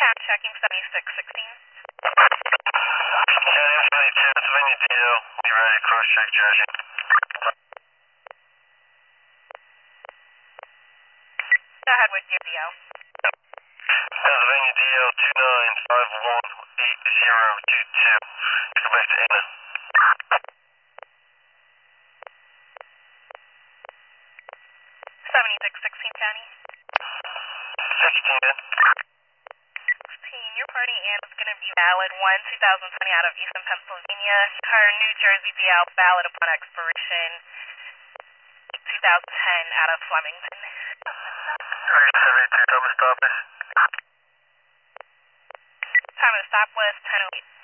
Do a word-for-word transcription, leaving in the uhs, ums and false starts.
checking seventy-six sixteen. County seventy-two, Pennsylvania D O. Be ready, cross check Jersey. Go ahead with your D O. Pennsylvania D O two nine five one eight zero two two. Go back to Aetna. seventy-six sixteen County. sixteen in. sixteen, your party and is going to be valid one two thousand twenty out of Eastern Pennsylvania. Her New Jersey D L valid upon expiration two thousand ten out of Flemington. seventy-two, time of stop is? Time of stop was ten oh eight.